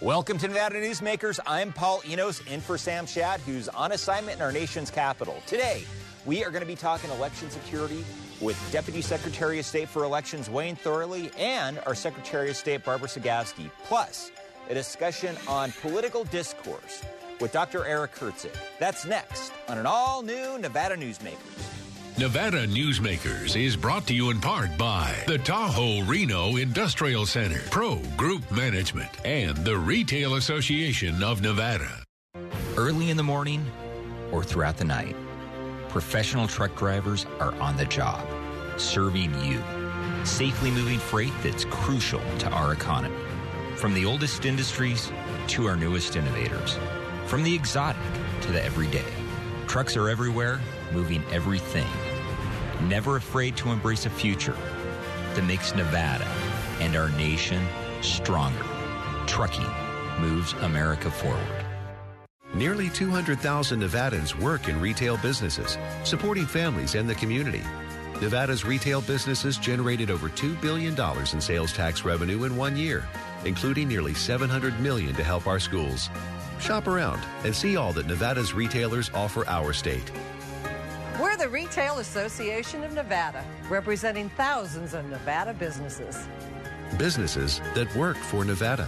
Welcome to Nevada Newsmakers. I'm Paul Enos, in for Sam Shad, who's on assignment in our nation's capital. Today, we are going to be talking election security with Deputy Secretary of State for Elections Wayne Thorley and our Secretary of State Barbara Sagavsky, plus a discussion on political discourse with Dr. Eric Herzig. That's next on an all-new Nevada Newsmakers. Nevada Newsmakers is brought to you in part by the Tahoe Reno Industrial Center, Pro Group Management, and the Retail Association of Nevada. Early in the morning or throughout the night, professional truck drivers are on the job, serving you, safely moving freight that's crucial to our economy. From the oldest industries to our newest innovators, from the exotic to the everyday, trucks are everywhere, moving everything. Never afraid to embrace a future that makes Nevada and our nation stronger. Trucking moves America forward. Nearly 200,000 Nevadans work in retail businesses, supporting families and the community. Nevada's retail businesses generated over $2 billion in sales tax revenue in 1 year, including nearly $700 million to help our schools. Shop around and see all that Nevada's retailers offer our state. We're the Retail Association of Nevada, representing thousands of Nevada businesses. Businesses that work for Nevada.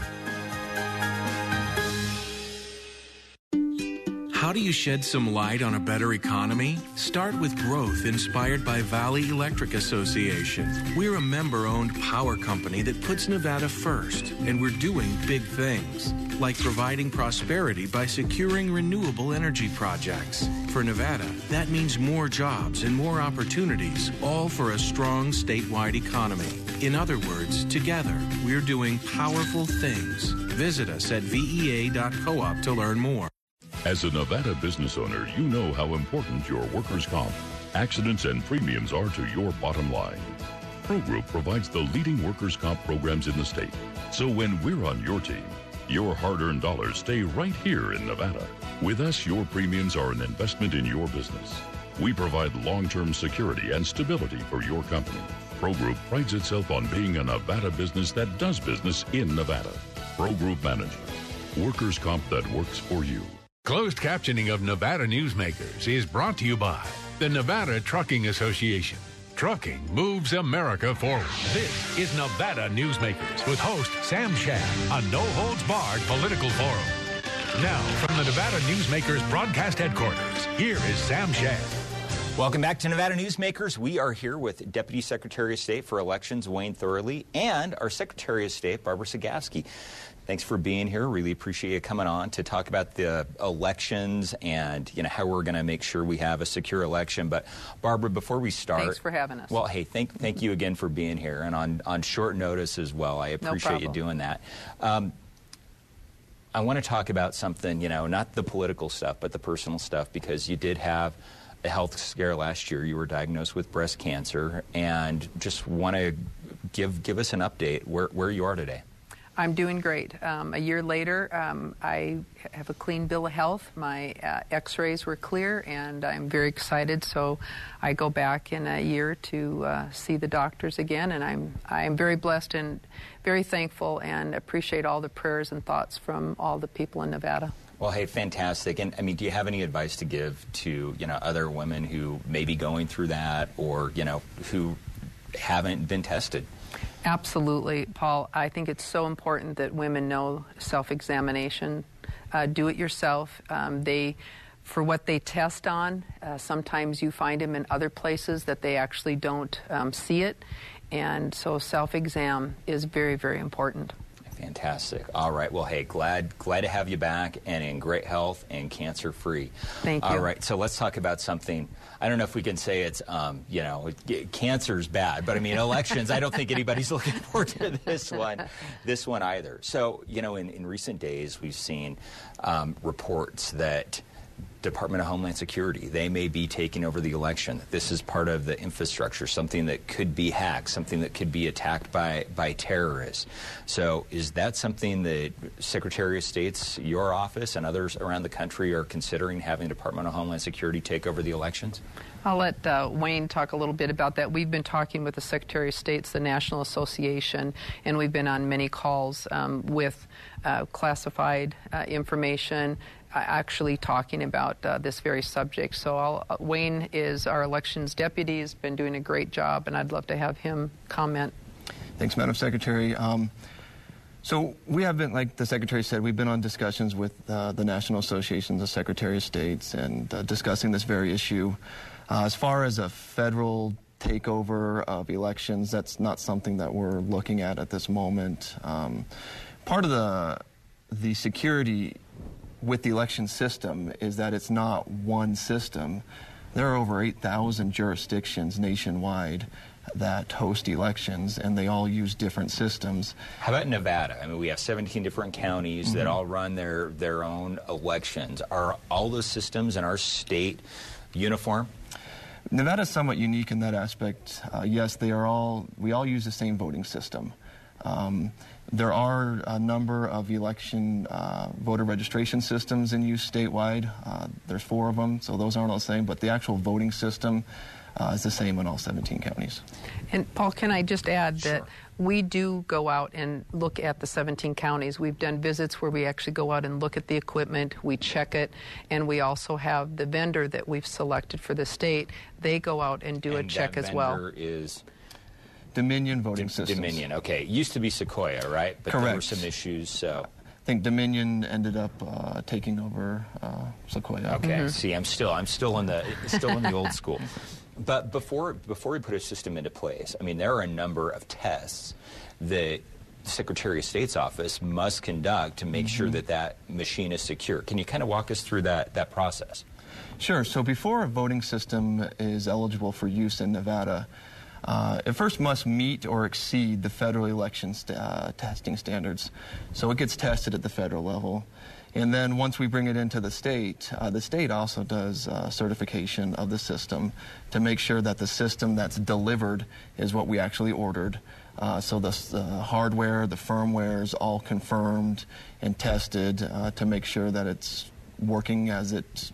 How do you shed some light on a better economy? Start with growth inspired by Valley Electric Association. We're a member-owned power company that puts Nevada first, and we're doing big things, like providing prosperity by securing renewable energy projects. For Nevada, that means more jobs and more opportunities, all for a strong statewide economy. In other words, together, we're doing powerful things. Visit us at vea.coop to learn more. As a Nevada business owner, you know how important your workers' comp, accidents, and premiums are to your bottom line. ProGroup provides the leading workers' comp programs in the state. So when we're on your team, your hard-earned dollars stay right here in Nevada. With us, your premiums are an investment in your business. We provide long-term security and stability for your company. ProGroup prides itself on being a Nevada business that does business in Nevada. ProGroup Management. Workers' comp that works for you. Closed captioning of Nevada Newsmakers is brought to you by the Nevada Trucking Association. Trucking moves America forward. This is Nevada Newsmakers with host Sam Shad, a no-holds-barred political forum. Now, from the Nevada Newsmakers broadcast headquarters, here is Sam Shad. Welcome back to Nevada Newsmakers. We are here with Deputy Secretary of State for Elections Wayne Thorley and our Secretary of State Barbara Sagavsky. Thanks for being here. Really appreciate you coming on to talk about the elections and how we're going to make sure we have a secure election. But Barbara, before we start, thanks for having us. Well, hey, thank you again for being here and on short notice as well. I appreciate you doing that. I want to talk about something, not the political stuff, but the personal stuff, because you did have a health scare last year. You were diagnosed with breast cancer, and just want to give us an update where you are today. I'm doing great. A year later, I have a clean bill of health. My x-rays were clear, and I'm very excited. So I go back in a year to see the doctors again, and I'm very blessed and very thankful and appreciate all the prayers and thoughts from all the people in Nevada. Well, hey, fantastic. And, do you have any advice to give to, other women who may be going through that or, who haven't been tested? Absolutely, Paul. I think it's so important that women know self-examination. Do it yourself. For what they test on, sometimes you find them in other places that they actually don't see it. And so self-exam is very, very important. Fantastic. All right. Well, hey, glad to have you back and in great health and cancer-free. Thank you. All right. So let's talk about something. I don't know if we can say it's, cancer's bad, but elections, I don't think anybody's looking forward to this one either. So, in recent days, we've seen reports that Department of Homeland Security. They may be taking over the election. This is part of the infrastructure, something that could be hacked, something that could be attacked by terrorists. So is that something that Secretary of State's, your office, and others around the country are considering, having Department of Homeland Security take over the elections? I'll let Wayne talk a little bit about that. We've been talking with the Secretary of State's, the National Association, and we've been on many calls with classified information, actually talking about this very subject. So Wayne is our elections deputy, has been doing a great job, and I'd love to have him comment. Thanks, Madam Secretary. So we have been, like the Secretary said, we've been on discussions with the National Associations of Secretary of States and discussing this very issue. As far as a federal takeover of elections, that's not something that we're looking at this moment. Part of the security with the election system is that it's not one system. There are over 8,000 jurisdictions nationwide that host elections, and they all use different systems. How about Nevada? I mean, we have 17 different counties that all run their own elections. Are all those systems in our state uniform? Nevada is somewhat unique in that aspect. Yes, we all use the same voting system. There are a number of election voter registration systems in use statewide. There's 4 of them, so those aren't all the same, but the actual voting system is the same in all 17 counties. And Paul, can I just add Sure. that we do go out and look at the 17 counties. We've done visits where we actually go out and look at the equipment, we check it, and we also have the vendor that we've selected for the state. They go out and do a check as well. And that vendor is Dominion Voting Systems. Dominion, okay. It used to be Sequoia, right? But Correct. there were some issues, so... I think Dominion ended up taking over Sequoia. Okay, see, I'm still in the old school. But before we put a system into place, I mean, there are a number of tests that the Secretary of State's office must conduct to make sure that machine is secure. Can you kind of walk us through that process? Sure. So before a voting system is eligible for use in Nevada, it first must meet or exceed the federal election testing standards. So it gets tested at the federal level. And then once we bring it into the state also does certification of the system to make sure that the system that's delivered is what we actually ordered. So the hardware, the firmware is all confirmed and tested to make sure that it's working as it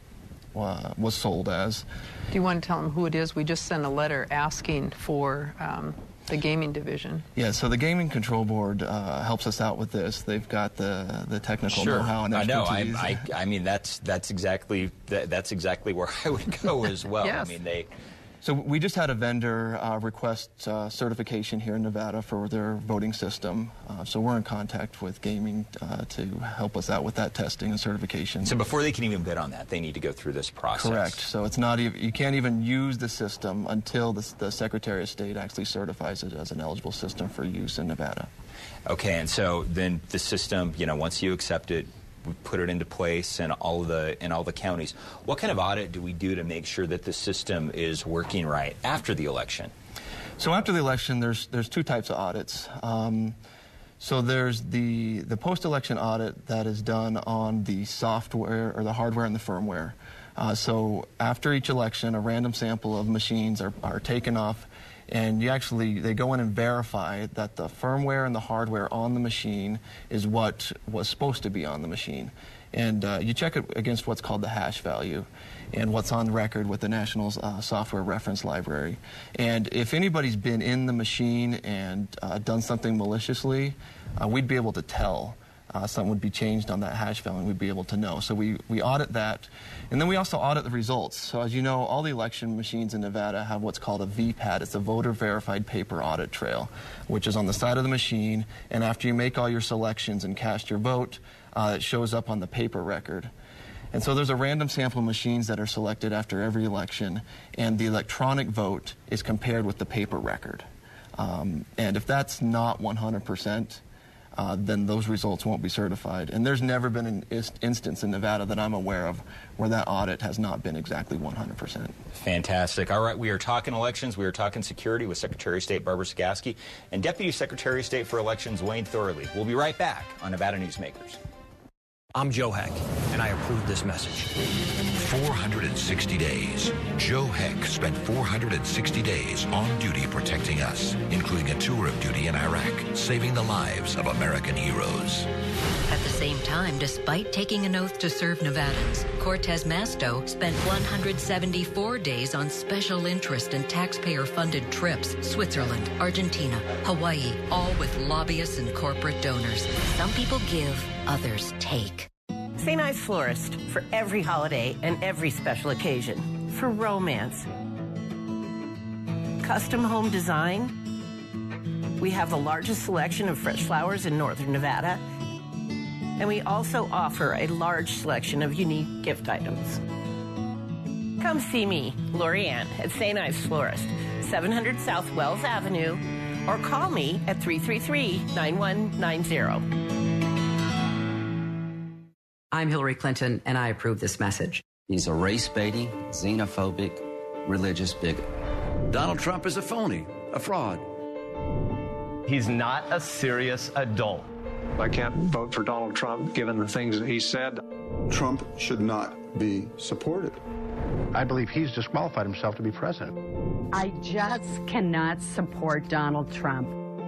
was sold as. Do you want to tell them who it is? We just sent a letter asking for the gaming division. Yeah, so the Gaming Control Board helps us out with this. They've got the technical know-how and expertise. I know. I mean, that's exactly where I would go as well. Yes. I mean, So we just had a vendor request certification here in Nevada for their voting system. So we're in contact with Gaming to help us out with that testing and certification. So before they can even bid on that, they need to go through this process. Correct. So it's not even, you can't even use the system until the Secretary of State actually certifies it as an eligible system for use in Nevada. Okay, and so then the system, once you accept it, we put it into place in all the counties. What kind of audit do we do to make sure that the system is working right after the election? So after the election, there's 2 types of audits. So there's the post-election audit that is done on the software or the hardware and the firmware. So after each election, a random sample of machines are taken off, and they go in and verify that the firmware and the hardware on the machine is what was supposed to be on the machine. And you check it against what's called the hash value and what's on record with the National Software Reference Library. And if anybody's been in the machine and done something maliciously, we'd be able to tell. Something would be changed on that hash value and we'd be able to know. So we audit that. And then we also audit the results. So as you know, all the election machines in Nevada have what's called a VPAT. It's a voter verified paper audit trail, which is on the side of the machine. And after you make all your selections and cast your vote, it shows up on the paper record. And so there's a random sample of machines that are selected after every election, and the electronic vote is compared with the paper record. And if that's not 100%, then those results won't be certified. And there's never been an instance in Nevada that I'm aware of where that audit has not been exactly 100%. Fantastic. All right, we are talking elections. We are talking security with Secretary of State Barbara Sagaski and Deputy Secretary of State for Elections Wayne Thorley. We'll be right back on Nevada Newsmakers. I'm Joe Heck, and and I approve this message. 460 days. Joe Heck spent 460 days on duty protecting us, including a tour of duty in Iraq, saving the lives of American heroes. At the same time, despite taking an oath to serve Nevadans, Cortez Masto spent 174 days on special interest and taxpayer-funded trips, Switzerland, Argentina, Hawaii, all with lobbyists and corporate donors. Some people give, others take. St. Ives Florist, for every holiday and every special occasion. For romance. Custom home design. We have the largest selection of fresh flowers in northern Nevada. And we also offer a large selection of unique gift items. Come see me, Lori Ann, at St. Ives Florist, 700 South Wells Avenue, or call me at 333-9190. I'm Hillary Clinton, and I approve this message. He's a race-baiting, xenophobic, religious bigot. Donald Trump is a phony, a fraud. He's not a serious adult. I can't vote for Donald Trump given the things that he said. Trump should not be supported. I believe he's disqualified himself to be president. I just cannot support Donald Trump.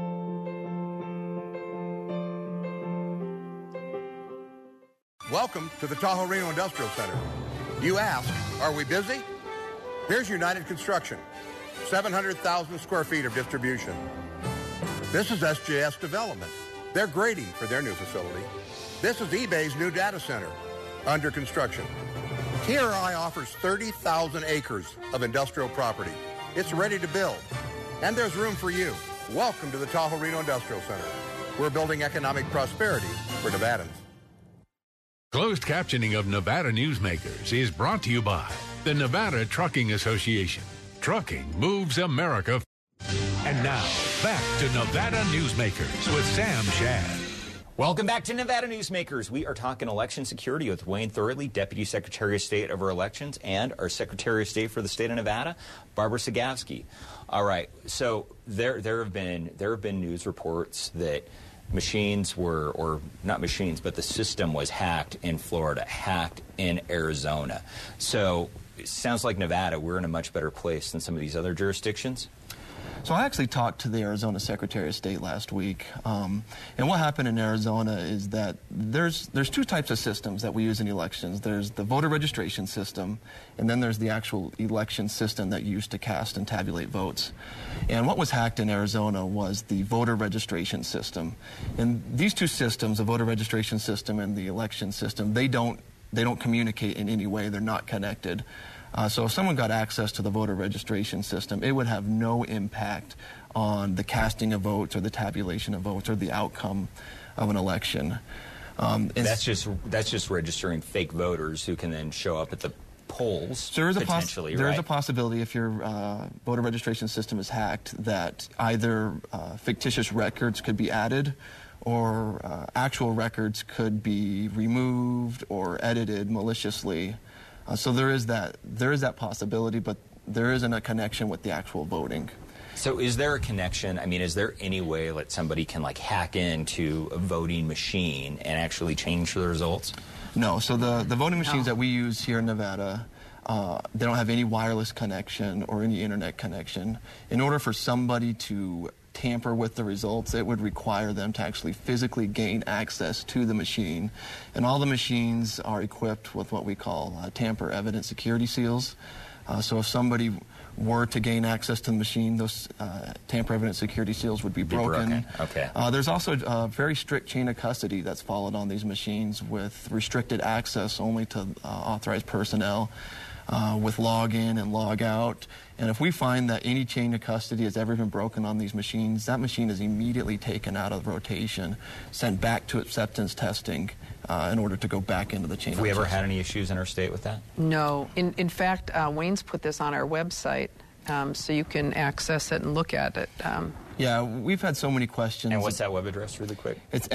Welcome to the Tahoe Reno Industrial Center. You ask, are we busy? Here's United Construction, 700,000 square feet of distribution. This is SJS Development. They're grading for their new facility. This is eBay's new data center, under construction. TRI offers 30,000 acres of industrial property. It's ready to build, and there's room for you. Welcome to the Tahoe Reno Industrial Center. We're building economic prosperity for Nevadans. Closed captioning of Nevada Newsmakers is brought to you by the Nevada Trucking Association. Trucking moves America. And now, back to Nevada Newsmakers with Sam Shad. Welcome back to Nevada Newsmakers. We are talking election security with Wayne Thorley, Deputy Secretary of State over Elections, and our Secretary of State for the state of Nevada, Barbara Sagavsky. All right, so there have been news reports that machines were, or not machines, but the system was hacked in Florida, hacked in Arizona. So it sounds like Nevada, we're in a much better place than some of these other jurisdictions. So I actually talked to the Arizona Secretary of State last week, and what happened in Arizona is that there's two types of systems that we use in elections. There's the voter registration system, and then there's the actual election system that you use to cast and tabulate votes. And what was hacked in Arizona was the voter registration system. And these two systems, the voter registration system and the election system, they don't communicate in any way. They're not connected. So if someone got access to the voter registration system, it would have no impact on the casting of votes or the tabulation of votes or the outcome of an election. That's just registering fake voters who can then show up at the polls, so there is potentially, there is a possibility if your voter registration system is hacked that either fictitious records could be added or actual records could be removed or edited maliciously. So there is that possibility, but there isn't a connection with the actual voting. So is there a connection? I mean, is there any way that somebody can like hack into a voting machine and actually change the results? No. So the voting machines that we use here in Nevada, they don't have any wireless connection or any internet connection. In order for somebody to tamper with the results, it would require them to actually physically gain access to the machine. And all the machines are equipped with what we call tamper-evident security seals. So if somebody were to gain access to the machine, those tamper-evident security seals would be broken. Okay. There's also a very strict chain of custody that's followed on these machines with restricted access only to authorized personnel. With log in and log out. And if we find that any chain of custody has ever been broken on these machines, that machine is immediately taken out of rotation, sent back to acceptance testing in order to go back into the chain. Have we ever had any issues in our state with that? No. In fact, Wayne's put this on our website, so you can access it and look at it. Yeah, we've had so many questions. And what's that web address really quick? It's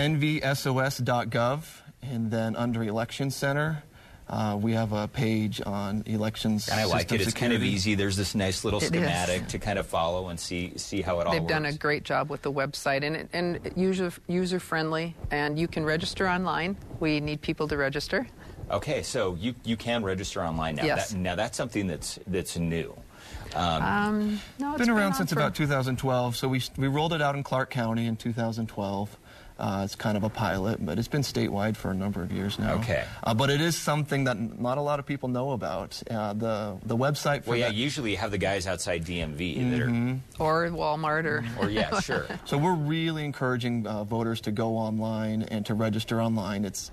nvsos.gov, and then under Election Center, we have a page on elections. And I like it. It's security. kind of easy. There's this nice little schematic to kind of follow and see how it all works. They've done a great job with the website, and user friendly, and you can register online. We need people to register. Okay, so you can register online now. Yes. Now that's something that's new. No, it's been around since about 2012. So we rolled it out in Clark County in 2012. It's kind of a pilot, but it's been statewide for a number of years now. Okay. But it is something that not a lot of people know about. The website for usually you have the guys outside DMV that are... Or Walmart or yeah, sure. So we're really encouraging voters to go online and to register online. It's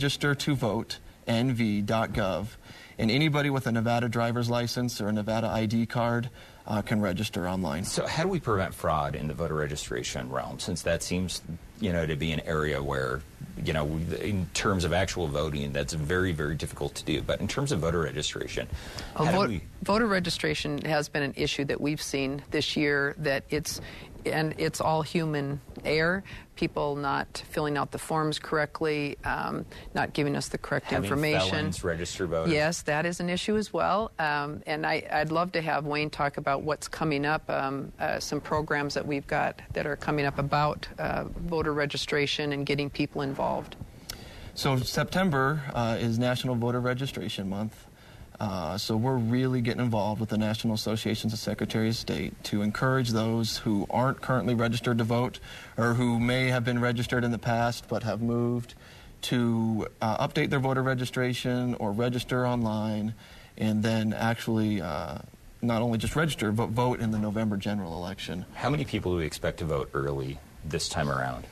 registertovotenv.gov. And anybody with a Nevada driver's license or a Nevada ID card can register online. So how do we prevent fraud in the voter registration realm, since that seems, to be an area where, in terms of actual voting, that's very, very difficult to do. But in terms of voter registration, voter registration has been an issue that we've seen this year, that it's all human error, people not filling out the forms correctly, not giving us the correct information. Felons register voters. Yes, that is an issue as well. And I'd love to have Wayne talk about what's coming up, some programs that we've got that are coming up about voter registration and getting people involved. So September is National Voter Registration Month. So we're really getting involved with the National Associations of Secretaries of State to encourage those who aren't currently registered to vote or who may have been registered in the past but have moved to update their voter registration or register online, and then actually not only just register but vote in the November general election. How many people do we expect to vote early this time around?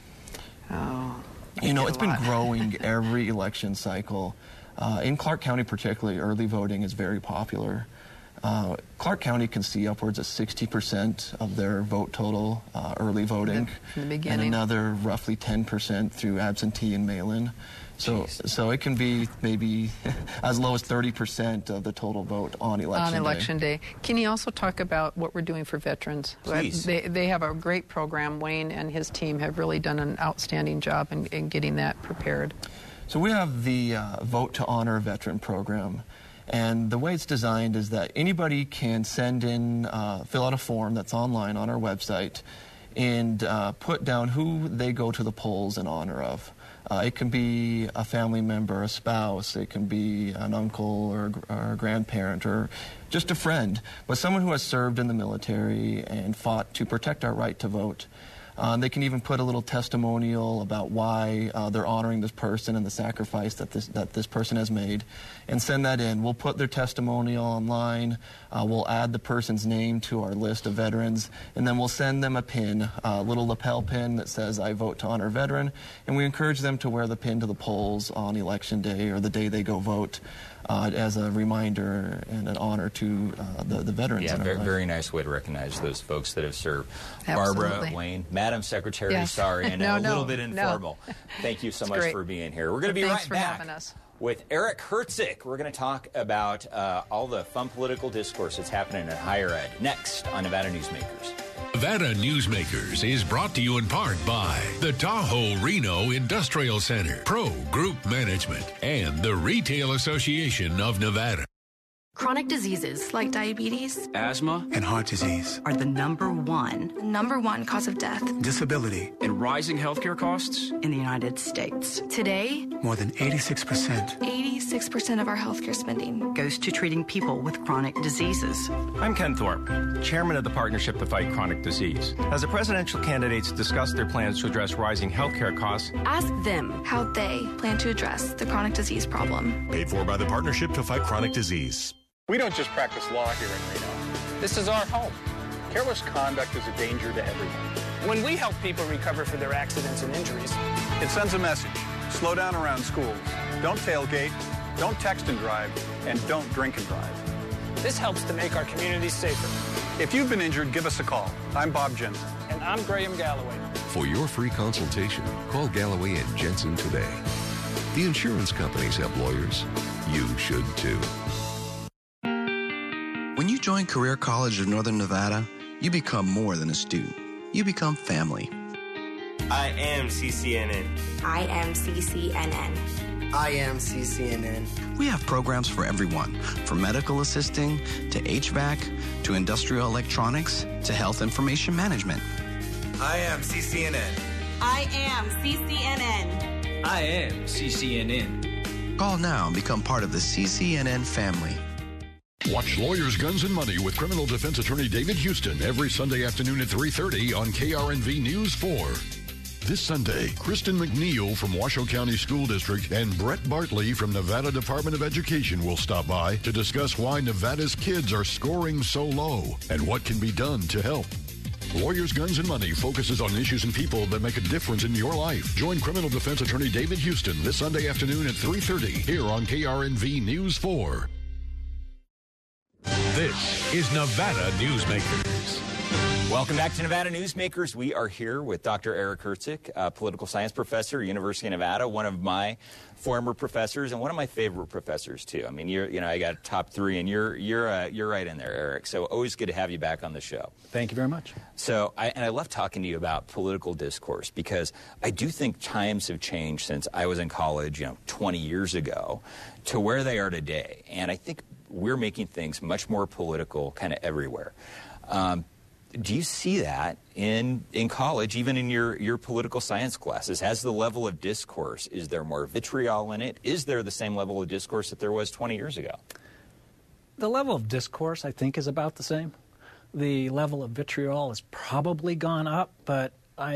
It's been growing every election cycle. In Clark County particularly, early voting is very popular. Clark County can see upwards of 60% of their vote total early voting, from the beginning, and another roughly 10% through absentee and mail-in. So it can be maybe as low as 30% of the total vote on election day. Can you also talk about what we're doing for veterans? Please. They have a great program. Wayne and his team have really done an outstanding job in getting that prepared. So we have the Vote to Honor a Veteran program, and the way it's designed is that anybody can send in, fill out a form that's online on our website, and put down who they go to the polls in honor of. It can be a family member, a spouse, it can be an uncle or a grandparent or just a friend, but someone who has served in the military and fought to protect our right to vote. They can even put a little testimonial about why they're honoring this person and the sacrifice that this person has made, and send that in. We'll put their testimonial online. We'll add the person's name to our list of veterans, and then we'll send them a pin, a little lapel pin that says, "I vote to honor a veteran," and we encourage them to wear the pin to the polls on election day or the day they go vote. As a reminder and an honor to the veterans. Yeah, very nice way to recognize those folks that have served. Absolutely. Barbara, Wayne, Madam Secretary, yes. Sorry, I know, a little bit informal. No. Thank you so much great. for being here. We're going to be Thanks right for back having us. with Eric Herzig. We're going to talk about all the fun political discourse that's happening in higher ed next on Nevada Newsmakers. Nevada Newsmakers is brought to you in part by the Tahoe Reno Industrial Center, Pro Group Management, and the Retail Association of Nevada. Chronic diseases like diabetes, asthma, and heart disease are the number one cause of death, disability, and rising healthcare costs in the United States. Today, more than 86% of our healthcare spending goes to treating people with chronic diseases. I'm Ken Thorpe, chairman of the Partnership to Fight Chronic Disease. As the presidential candidates discuss their plans to address rising healthcare costs, ask them how they plan to address the chronic disease problem. Paid for by the Partnership to Fight Chronic Disease. We don't just practice law here in Reno. This is our home. Careless conduct is a danger to everyone. When we help people recover from their accidents and injuries, it sends a message. Slow down around schools. Don't tailgate, don't text and drive, and don't drink and drive. This helps to make our communities safer. If you've been injured, give us a call. I'm Bob Jensen. And I'm Graham Galloway. For your free consultation, call Galloway and Jensen today. The insurance companies have lawyers. You should too. When you join Career College of Northern Nevada, you become more than a student. You become family. I am CCNN. I am CCNN. I am CCNN. We have programs for everyone, from medical assisting to HVAC to industrial electronics to health information management. I am CCNN. I am CCNN. I am CCNN. Call now and become part of the CCNN family. Watch Lawyers, Guns, and Money with criminal defense attorney David Houston every Sunday afternoon at 3:30 on KRNV News 4. This Sunday, Kristen McNeil from Washoe County School District and Brett Bartley from Nevada Department of Education will stop by to discuss why Nevada's kids are scoring so low and what can be done to help. Lawyers, Guns, and Money focuses on issues and people that make a difference in your life. Join criminal defense attorney David Houston this Sunday afternoon at 3:30 here on KRNV News 4. This is Nevada Newsmakers. Welcome back to Nevada Newsmakers. We are here with Dr. Eric Herzig, a political science professor at University of Nevada, one of my former professors and one of my favorite professors too. I mean, I got top 3, and you're right in there, Eric. So always good to have you back on the show. Thank you very much. So I love talking to you about political discourse because I do think times have changed since I was in college, 20 years ago, to where they are today, and I think we're making things much more political, kind of everywhere. Do you see that in college, even in your political science classes? Has the level of discourse, is there more vitriol in it? Is there the same level of discourse that there was 20 years ago? The level of discourse, I think, is about the same. The level of vitriol has probably gone up, but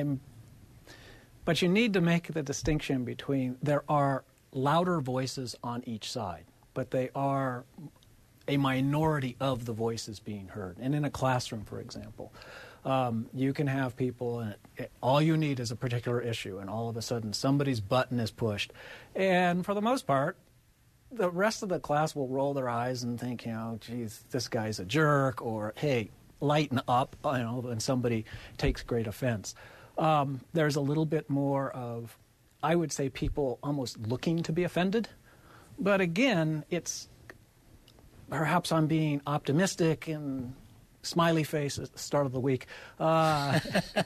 you need to make the distinction between there are louder voices on each side, but they are a minority of the voices being heard. And in a classroom, for example, you can have people, and all you need is a particular issue, and all of a sudden somebody's button is pushed. And for the most part, the rest of the class will roll their eyes and think, geez, this guy's a jerk, or, hey, lighten up, and somebody takes great offense. There's a little bit more of, I would say, people almost looking to be offended. But again, perhaps I'm being optimistic and smiley face at the start of the week. I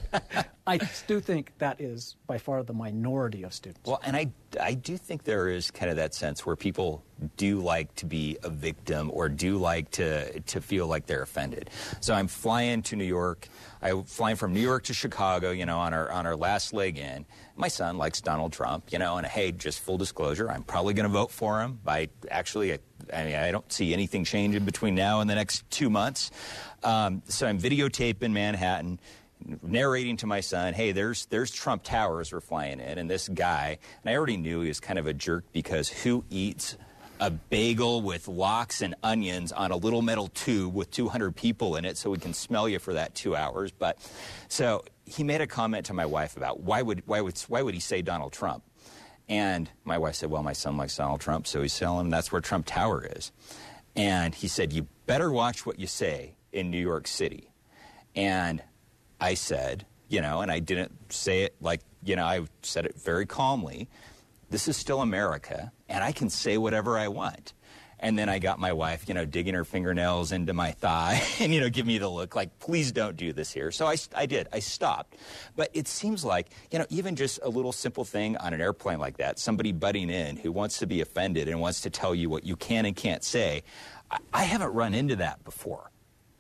do think that is by far the minority of students. Well, and I do think there is kind of that sense where people do like to be a victim or do like to feel like they're offended. So I'm flying to New York. I'm flying from New York to Chicago, on our last leg in. My son likes Donald Trump, and hey, just full disclosure, I'm probably going to vote for him. I don't see anything changing between now and the next 2 months. So I'm videotaping Manhattan, narrating to my son, hey, there's Trump Towers we're flying in, and this guy, and I already knew he was kind of a jerk because who eats a bagel with lox and onions on a little metal tube with 200 people in it so we can smell you for that 2 hours? But so he made a comment to my wife about why would he say Donald Trump? And my wife said, well, my son likes Donald Trump, so he's telling him that's where Trump Tower is. And he said, you better watch what you say in New York City. And I said, and I didn't say it like, I said it very calmly, this is still America, and I can say whatever I want. And then I got my wife, digging her fingernails into my thigh and, give me the look like, please don't do this here. So I did. I stopped. But it seems like, even just a little simple thing on an airplane like that, somebody butting in who wants to be offended and wants to tell you what you can and can't say, I haven't run into that before.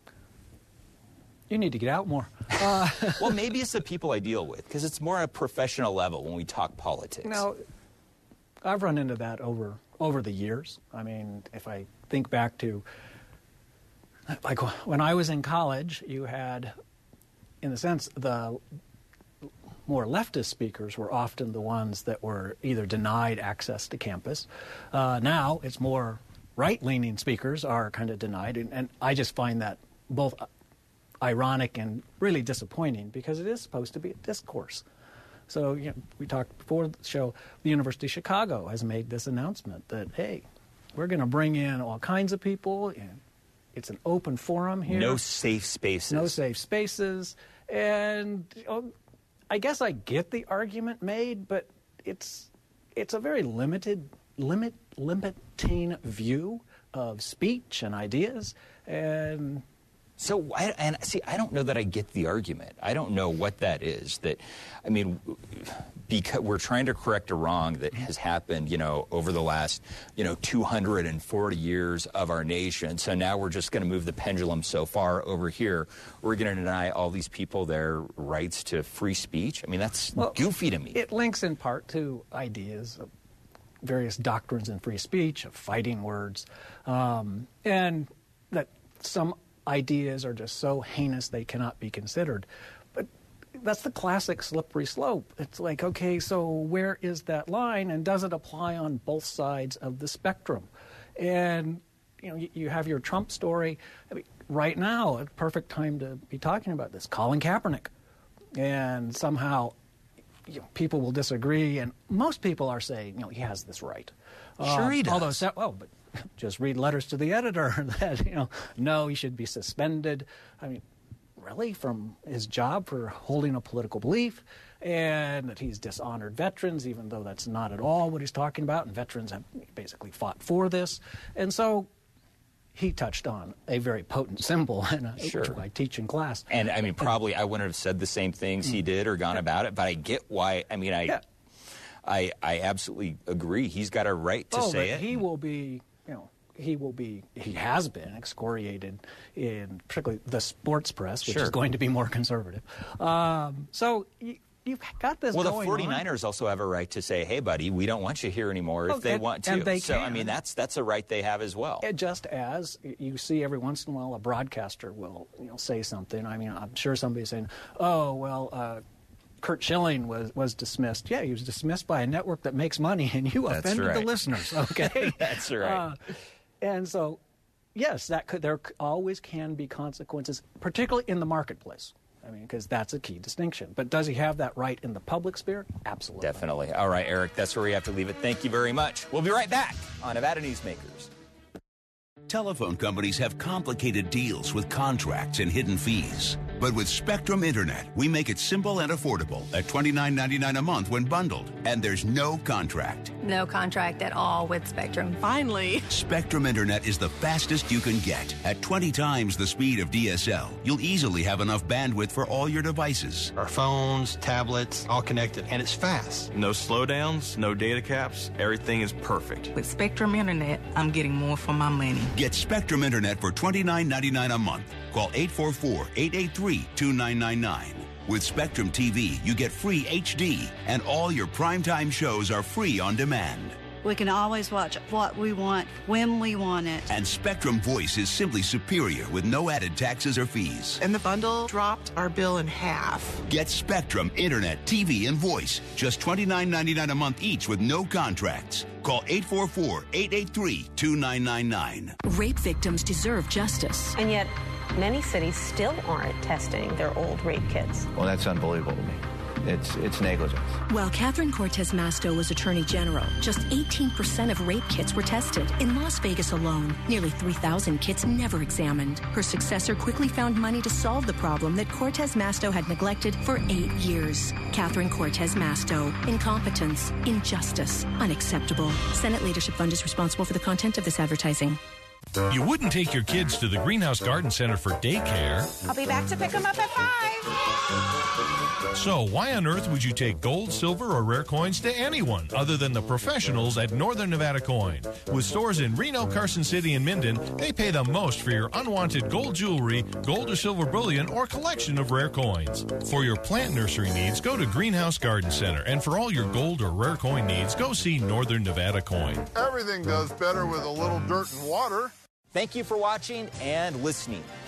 You need to get out more. Well, maybe it's the people I deal with, because it's more a professional level when we talk politics. Now, I've run into that over the years. I mean, if I think back to, like, when I was in college, you had, in a sense, the more leftist speakers were often the ones that were either denied access to campus. Now, it's more right-leaning speakers are kind of denied, and I just find that both ironic and really disappointing, because it is supposed to be a discourse. So, we talked before the show, the University of Chicago has made this announcement that, hey, we're going to bring in all kinds of people, and it's an open forum here. No safe spaces. No safe spaces. And I guess I get the argument made, but it's a very limiting view of speech and ideas. And so, I don't know that I get the argument. I don't know what that is. Because we're trying to correct a wrong that has happened, over the last, 240 years of our nation. So now we're just going to move the pendulum so far over here. We're going to deny all these people their rights to free speech. That's goofy to me. It links in part to ideas of various doctrines in free speech, of fighting words, and that some ideas are just so heinous they cannot be considered. But that's the classic slippery slope. It's like, okay, so where is that line, and does it apply on both sides of the spectrum? And you have your Trump story. I mean, right now, a perfect time to be talking about this. Colin Kaepernick. And somehow people will disagree, and most people are saying, he has this right. Sure he does. But just read letters to the editor that, no, he should be suspended. I mean, really, from his job for holding a political belief, and that he's dishonored veterans, even though that's not at all what he's talking about, and veterans have basically fought for this. And so he touched on a very potent symbol, which I teach in class. And I mean, probably I wouldn't have said the same things he did or gone about it, but I get why. I mean, I absolutely agree. He's got a right to say it. He will be, he has been excoriated in particularly the sports press, which is going to be more conservative. So you've got this going on. Well, the 49ers also have a right to say, hey, buddy, we don't want you here anymore if they want to. And they can. I mean, that's a right they have as well. Just as you see every once in a while a broadcaster will say something. I mean, I'm sure somebody's saying, oh, well, Curt Schilling was dismissed. Yeah, he was dismissed by a network that makes money, and you offended the listeners, okay? That's right. And so, yes, there always can be consequences, particularly in the marketplace. I mean, because that's a key distinction. But does he have that right in the public sphere? Absolutely. Definitely. All right, Eric, that's where we have to leave it. Thank you very much. We'll be right back on Nevada Newsmakers. Telephone companies have complicated deals with contracts and hidden fees. But with Spectrum Internet, we make it simple and affordable at $29.99 a month when bundled. And there's no contract. No contract at all with Spectrum. Finally. Spectrum Internet is the fastest you can get. At 20 times the speed of DSL, you'll easily have enough bandwidth for all your devices. Our phones, tablets, all connected. And it's fast. No slowdowns, no data caps. Everything is perfect. With Spectrum Internet, I'm getting more for my money. Get Spectrum Internet for $29.99 a month. Call 844-883-2999. With Spectrum TV, you get free HD, and all your primetime shows are free on demand. We can always watch what we want, when we want it. And Spectrum Voice is simply superior with no added taxes or fees. And the bundle dropped our bill in half. Get Spectrum, Internet, TV, and Voice. Just $29.99 a month each with no contracts. Call 844-883-2999. Rape victims deserve justice. And yet, many cities still aren't testing their old rape kits. Well, that's unbelievable to me. It's negligence. While Catherine Cortez Masto was Attorney General, just 18% of rape kits were tested. In Las Vegas alone, nearly 3,000 kits never examined. Her successor quickly found money to solve the problem that Cortez Masto had neglected for 8 years. Catherine Cortez Masto. Incompetence. Injustice. Unacceptable. Senate Leadership Fund is responsible for the content of this advertising. You wouldn't take your kids to the Greenhouse Garden Center for daycare. I'll be back to pick them up at 5. So why on earth would you take gold, silver, or rare coins to anyone other than the professionals at Northern Nevada Coin? With stores in Reno, Carson City, and Minden, they pay the most for your unwanted gold jewelry, gold or silver bullion, or collection of rare coins. For your plant nursery needs, go to Greenhouse Garden Center. And for all your gold or rare coin needs, go see Northern Nevada Coin. Everything does better with a little dirt and water. Thank you for watching and listening.